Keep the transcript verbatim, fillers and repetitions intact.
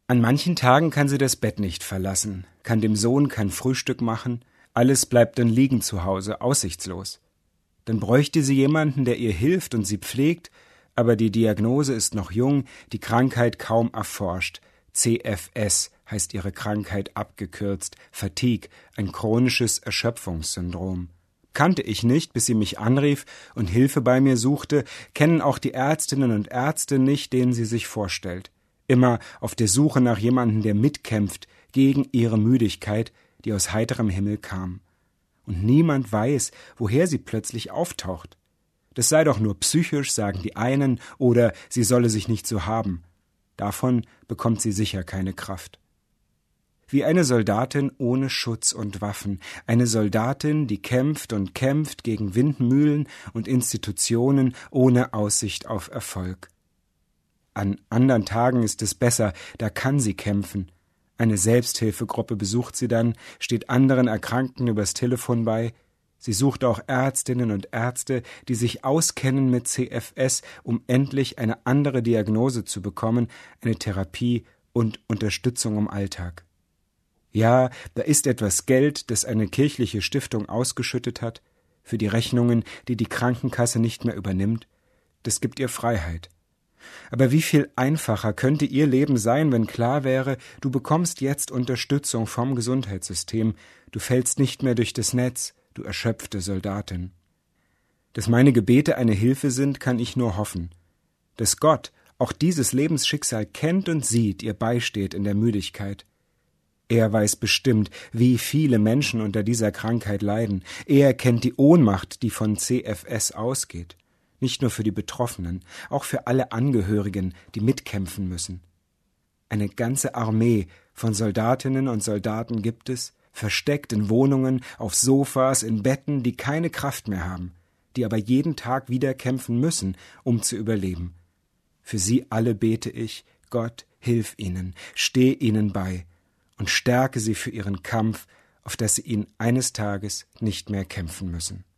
An manchen Tagen kann sie das Bett nicht verlassen, kann dem Sohn kein Frühstück machen, alles bleibt dann liegen zu Hause, aussichtslos. Dann bräuchte sie jemanden, der ihr hilft und sie pflegt, aber die Diagnose ist noch jung, die Krankheit kaum erforscht. C F S heißt ihre Krankheit abgekürzt, Fatigue, ein chronisches Erschöpfungssyndrom. Kannte ich nicht, bis sie mich anrief und Hilfe bei mir suchte, kennen auch die Ärztinnen und Ärzte nicht, denen sie sich vorstellt. Immer auf der Suche nach jemandem, der mitkämpft gegen ihre Müdigkeit, die aus heiterem Himmel kam. Und niemand weiß, woher sie plötzlich auftaucht. Das sei doch nur psychisch, sagen die einen, oder sie solle sich nicht so haben. Davon bekommt sie sicher keine Kraft. Wie eine Soldatin ohne Schutz und Waffen, eine Soldatin, die kämpft und kämpft gegen Windmühlen und Institutionen ohne Aussicht auf Erfolg. An anderen Tagen ist es besser, da kann sie kämpfen. Eine Selbsthilfegruppe besucht sie dann, steht anderen Erkrankten übers Telefon bei. Sie sucht auch Ärztinnen und Ärzte, die sich auskennen mit C F S, um endlich eine andere Diagnose zu bekommen, eine Therapie und Unterstützung im Alltag. Ja, da ist etwas Geld, das eine kirchliche Stiftung ausgeschüttet hat, für die Rechnungen, die die Krankenkasse nicht mehr übernimmt. Das gibt ihr Freiheit. Aber wie viel einfacher könnte ihr Leben sein, wenn klar wäre, du bekommst jetzt Unterstützung vom Gesundheitssystem, du fällst nicht mehr durch das Netz, du erschöpfte Soldatin. Dass meine Gebete eine Hilfe sind, kann ich nur hoffen. Dass Gott auch dieses Lebensschicksal kennt und sieht, ihr beisteht in der Müdigkeit. Er weiß bestimmt, wie viele Menschen unter dieser Krankheit leiden. Er kennt die Ohnmacht, die von C F S ausgeht. Nicht nur für die Betroffenen, auch für alle Angehörigen, die mitkämpfen müssen. Eine ganze Armee von Soldatinnen und Soldaten gibt es, versteckt in Wohnungen, auf Sofas, in Betten, die keine Kraft mehr haben, die aber jeden Tag wieder kämpfen müssen, um zu überleben. Für sie alle bete ich, Gott, hilf ihnen, steh ihnen bei und stärke sie für ihren Kampf, auf dass sie ihn eines Tages nicht mehr kämpfen müssen.